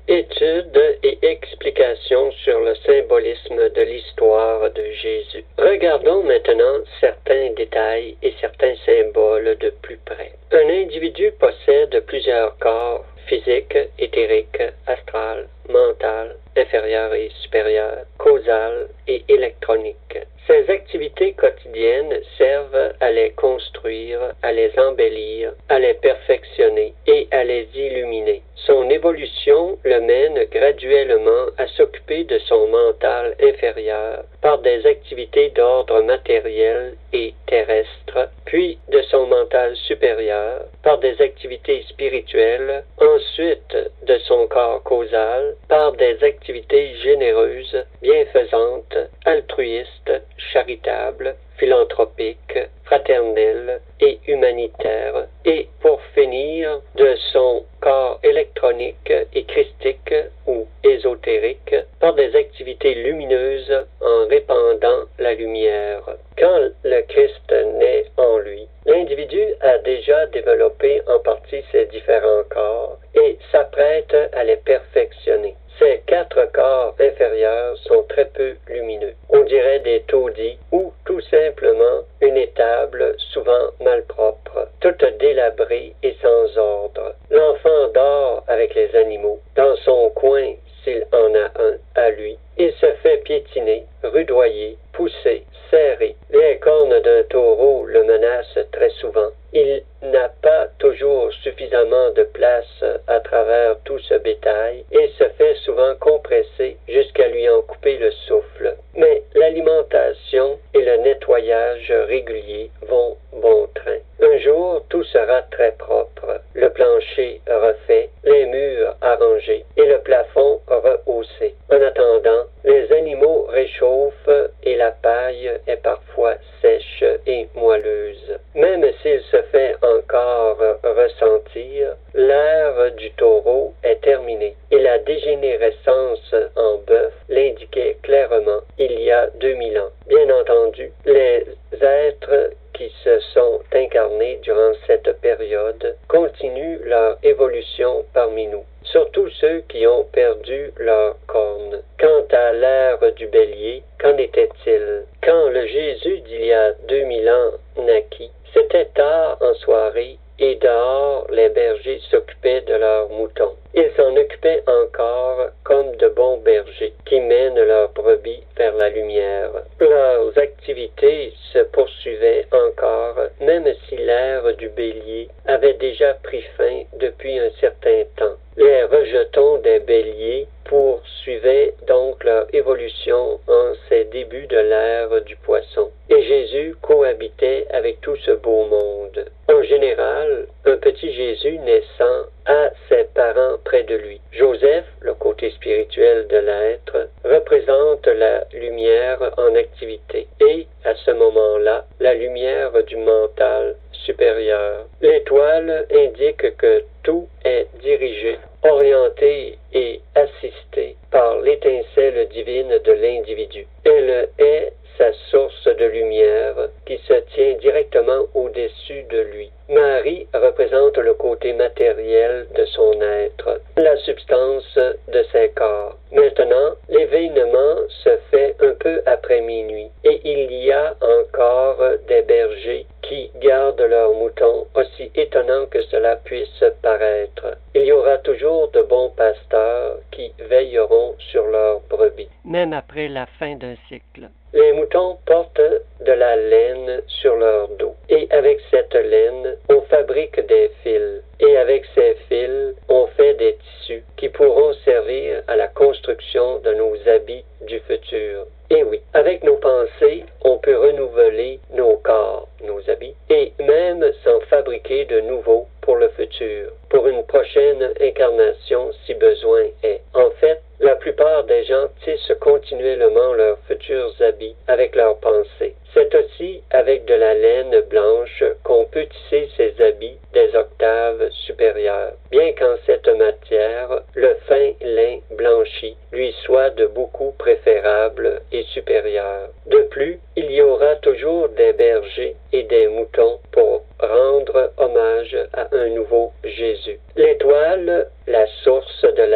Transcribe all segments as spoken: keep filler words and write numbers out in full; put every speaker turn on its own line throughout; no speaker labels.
Étude et explication sur le symbolisme de l'histoire de Jésus. Regardons maintenant certains détails et certains symboles de plus près. Un individu possède plusieurs corps physique, éthérique, astral, mental, inférieur et supérieur, causal et électronique. Ces activités quotidiennes servent à les construire, à les embellir, à les perfectionner et à les illuminer. Son évolution le mène graduellement à s'occuper de son mental inférieur par des activités d'ordre matériel et terrestre, puis de son mental supérieur par des activités spirituelles, ensuite de son corps causal par des activités généreuses, bienfaisantes, altruistes, charitables, philanthropiques, fraternelles et humanitaires, et pour finir de son corps électronique et christique ou ésotérique par des activités lumineuses en répandant la lumière. Quand le Christ naît en lui, l'individu a déjà développé en partie ses différents corps et s'apprête à les perfectionner. Ces quatre corps inférieurs sont très peu lumineux. On dirait des taudis ou tout simplement une étable souvent malpropre, toute délabrée et sans ordre. L'enfant dort avec les animaux, dans son coin s'il en a un à lui. Il se fait piétiner, rudoyer, pousser, serrer. Les cornes d'un taureau le menacent très souvent. Il n'a pas toujours suffisamment de place à travers tout ce bétail et se fait souvent compresser jusqu'à lui en couper le souffle. Mais l'alimentation et le nettoyage régulier vont bon train. Un jour, tout sera très propre. Le plancher refait, les murs arrangés et le plafond rehaussé. En attendant, les animaux réchauffent et la paille est parfois sèche et moelleuse. Même s'il se fait encore ressentir, l'ère du taureau est terminée et la dégénérescence en bœuf l'indiquait clairement il y a deux mille ans. Bien entendu, les êtres qui se sont incarnés durant cette période continuent leur évolution parmi nous, surtout ceux qui ont perdu leurs cornes. Quant à l'ère du bélier, qu'en était-il? Quand le Jésus d'il y a deux mille ans naquit, c'était tard en soirée et dehors les bergers s'occupaient de leurs moutons. Ils s'en occupaient encore comme de bons bergers qui mènent leurs brebis vers la lumière. Leurs activités se poursuivaient encore, même si l'ère du bélier avait déjà pris fin depuis un certain temps. Les rejetons des béliers poursuivaient donc leur évolution en ces débuts de l'ère du poisson. Et Jésus cohabitait avec tout ce beau monde. En général, un petit Jésus naissant a ses parents près de lui. Joseph, le côté spirituel de l'être, représente la lumière en activité et, à ce moment-là, la lumière du mental supérieur. L'étoile indique que tout est dirigé, orienté et assisté par l'étincelle divine de l'individu. Elle est sa source de lumière qui se tient directement au-dessus de lui. Marie représente le côté matériel de son être, la substance de ses corps. Maintenant, l'événement se fait un peu après minuit et il y a encore des bergers qui gardent leurs moutons, aussi étonnant que cela puisse paraître. Il y aura toujours de bons pasteurs qui veilleront sur leurs brebis, même après la fin d'un cycle. Les moutons portent de la laine sur leur dos et avec cette laine, on fabrique des fils et avec ces fils, on fait des tissus qui pourront servir à la construction de nos habits du futur. Et oui, avec nos pensées, on peut renouveler nos corps, nos habits, et même s'en fabriquer de nouveaux pour le futur, pour une prochaine incarnation si besoin est. En fait, la plupart des gens tissent continuellement leurs futurs habits avec leurs pensées. C'est aussi avec de la laine blanche qu'on peut tisser ces habits des octaves supérieures, bien qu'en cette matière, le fin lin blanchi lui soit de beaucoup préférable et supérieur. De plus, il y aura toujours des bergers et des moutons pour rendre hommage à un nouveau Jésus. L'étoile, la source de l'être,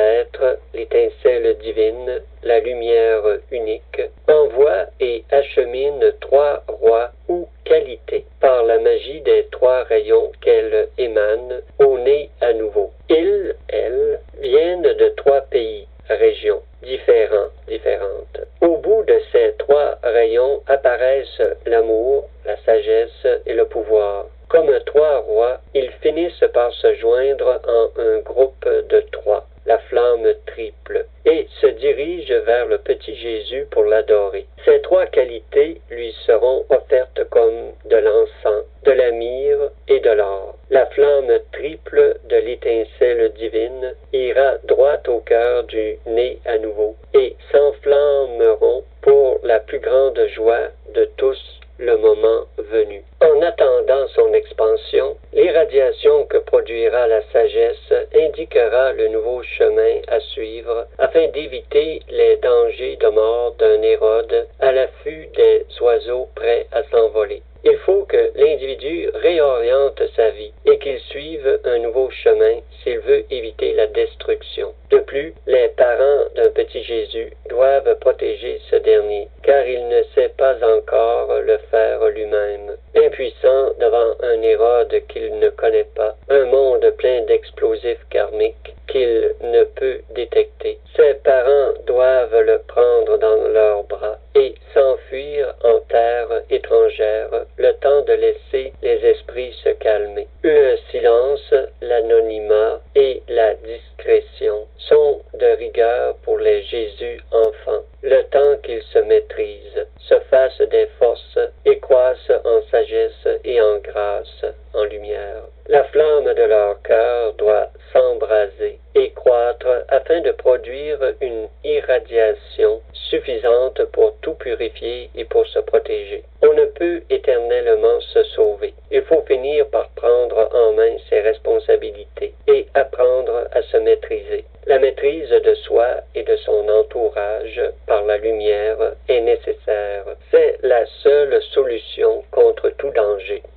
être l'étincelle divine, la lumière unique, envoie et achemine trois rois ou qualités par la magie des trois rayons qu'elle émane au nez à nouveau. Ils, elles, viennent de trois pays, régions, différents, différentes. Au bout de ces trois rayons apparaissent l'amour, la sagesse et le pouvoir. Comme trois rois, ils finissent par se joindre en un groupe de trois, la flamme triple, et se dirigent vers le petit Jésus pour l'adorer. Ces trois qualités lui seront offertes comme de l'encens, de la myrrhe et de l'or. La flamme triple de l'étincelle divine ira droit au cœur du né à nouveau et s'enflammeront pour la plus grande joie de tous le moment venu. En attendant son expansion, l'irradiation que produira la sagesse indiquera le nouveau chemin à suivre afin d'éviter les dangers de mort d'un Hérode à l'affût des oiseaux prêts à s'envoler. Il faut que l'individu réoriente sa vie et qu'il suive un nouveau chemin s'il veut éviter la destruction. De plus, les parents d'un petit Jésus doivent protéger ce dernier, car il ne sait pas encore le faire lui-même. Impuissant devant un Hérode qu'il ne connaît pas, un monde plein d'explosifs karmiques qu'il ne peut détecter, ses parents doivent le prendre dans leurs bras et s'enfuir en terre étrangère, le temps de laisser les esprits se calmer. Le silence, l'anonymat et la discrétion sont de rigueur pour les Jésus enfants, le temps qu'ils se maîtrisent, se fassent des forces et croissent en sagesse et en grâce, en lumière. La flamme de leur cœur doit s'embraser et croître afin de produire une irradiation suffisante pour tout purifier et pour se protéger. On ne peut éternellement se sauver. Il faut finir par prendre en main ses responsabilités et apprendre à se maîtriser. La maîtrise de soi et de son entourage par la lumière est nécessaire. C'est la seule solution contre tout danger.